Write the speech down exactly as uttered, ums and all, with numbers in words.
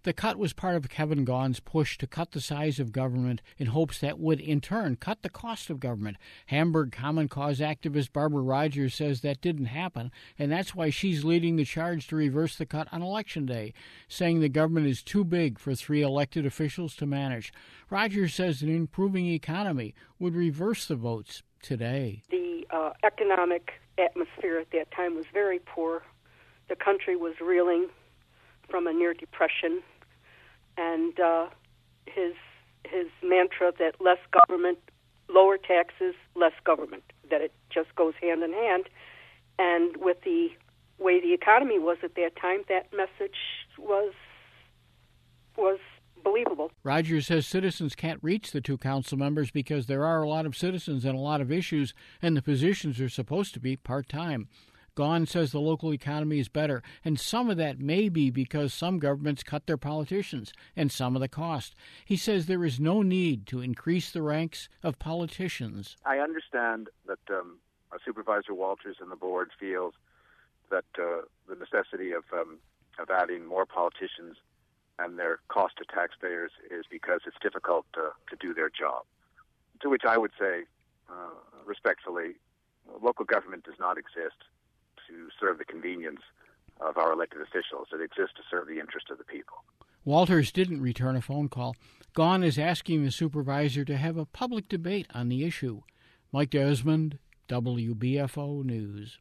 The cut was part of Kevin Gaughan's push to cut the size of government in hopes that would, in turn, cut the cost of government. Hamburg Common Cause activist Barbara Rogers says that didn't happen, and that's why she's leading the charge to reverse the cut on Election Day, saying the government is too big for three elected officials to manage. Rogers says an improving economy would reverse the votes today. The uh, economic atmosphere at that time was very poor. The country was reeling from a near depression, and uh, his his mantra that less government, lower taxes, less government, that it just goes hand in hand. And with the way the economy was at that time, that message was was believable. Rogers says citizens can't reach the two council members because there are a lot of citizens and a lot of issues, and the positions are supposed to be part-time. Gaughan says the local economy is better, and some of that may be because some governments cut their politicians and some of the cost. He says there is no need to increase the ranks of politicians. I understand that um, Supervisor Walters and the board feels that uh, the necessity of um, of adding more politicians and their cost to taxpayers is because it's difficult uh, to do their job. To which I would say, uh, respectfully, local government does not exist to serve the convenience of our elected officials. It exists to serve the interest of the people. Walters didn't return a phone call. Gaughan is asking the supervisor to have a public debate on the issue. Mike Desmond, W B F O News.